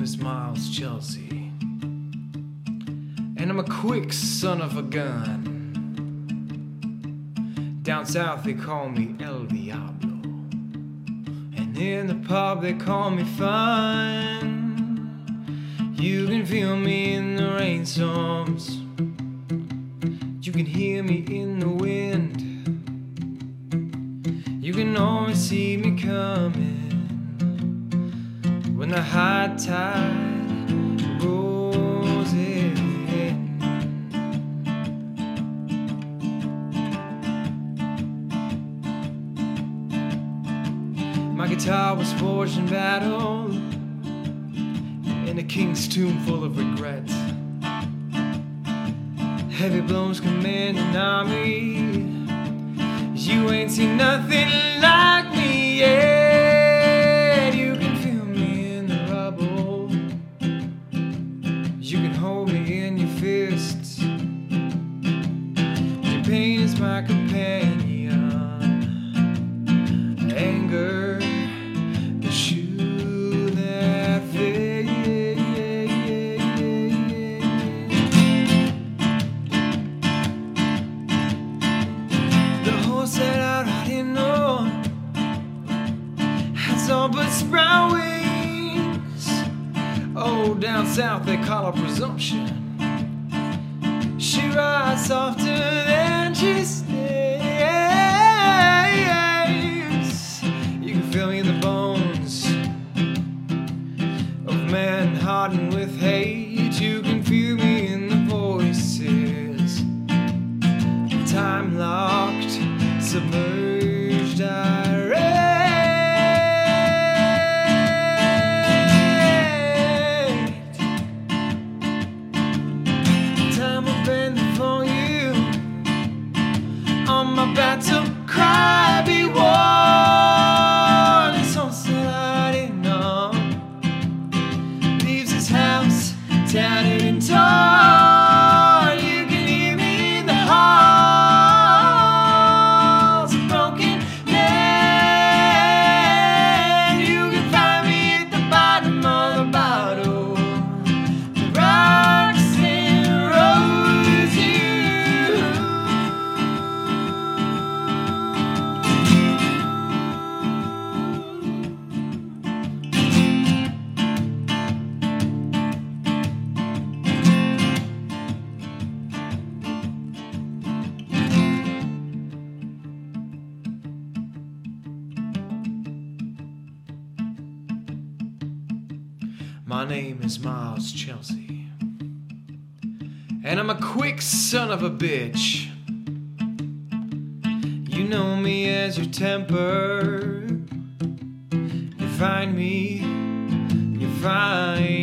is Miles Chelsea, and I'm a quick son of a gun. Down south they call me El Diablo, and in the pub they call me Fun. You can feel me in the rainstorms, you can hear me in the wind. You can always see me coming when the high tide rolls in. My guitar was forged in battle, in a king's tomb full of regret. Heavy blows command an army. You ain't seen nothing like me yet. You can feel me in the rubble, you can hold me in your fists. Your pain is my companion, anger the shoe that fits. The horse that I riding on has all but sprout wings. Oh, down south they call her presumption. She rides softer than she stays. You can feel me in the bones of man hardened with hate. You can feel me in the voices, time locked, submerged, irate. Time will bend for you on my battle cry. Be warned, this horse that I didn't know leaves his house tattered and torn. You can hear me in the halls of broken men. You can find me at the bottom of the bottle, the rocks and rose you. My name is Miles Chelsea, and I'm a quick son of a bitch. You know me as your temper. You find me, you find